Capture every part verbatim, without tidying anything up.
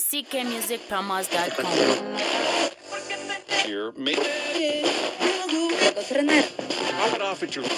c k music promos dot com. Here, make Knock it off at your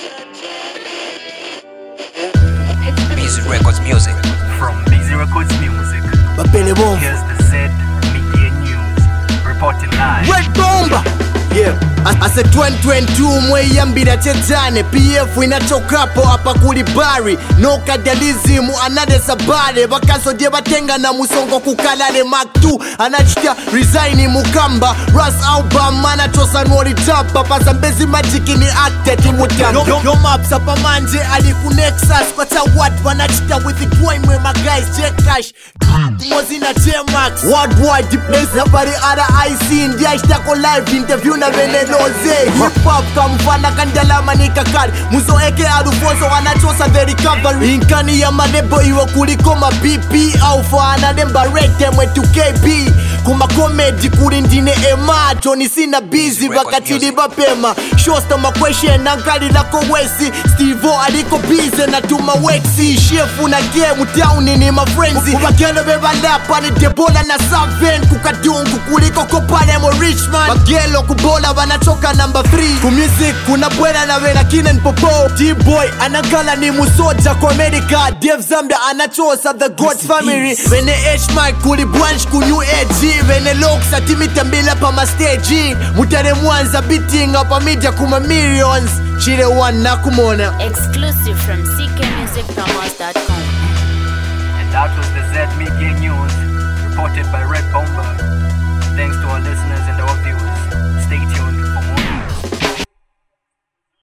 Busy Records Music. From Busy Records Music. Bapele Bomba. Here's the Z Media News. Reporting live. Red Bomba. Yeah. Ase twenty twenty-two mweyambira chetane P F inachokapo hapa kuli bari No kadalizimu anade sabare Bakaso die batenga na musongo kukalale Mark two anachita resign mukamba Ras album anachosa nwori tapa Pasa mbezi majiki ni acted imutano Yo, yo maps hapa manje aliku Nexus Kwa ta what wanachita with the boy mwe my guys J-Cash Mozina J-Max Worldwide deep place Nabari ada I C India ishtako live interview na veneno Hip hop kamfana kandalama ni kakari Muzo eke arufoso wanachosa the recovery Inkani ya manebo iwa kuliko ma B P Alpha anademba rate mwe two K B Kuma comedy kurindine ema Tony sina busy bakatili bapema Shosta makweshe na nkali lako wesi Steve-O aliko busy na tuma wexi Shefu na game towni ni ma frenzy Bagelo beba lapa ni debola na Saven Kukadungu kuliko kopane mo Richman Bagelo kubola wanachoka number three Ku music kuna bwena na wena kinen popo D-Boy anagala ni musoja kwa America Dave Zambia anachosa the God family Wene H-Mike kuli branch ku New Age Wene Locks atimita mbila pa ma stage Mutare mwanza beating up media kuma millions Chile one na kumona Exclusive from c k music promos dot com. And that was the Z Media News. Reported by Red Bomba. Thanks to our listeners and our viewers. Stay tuned.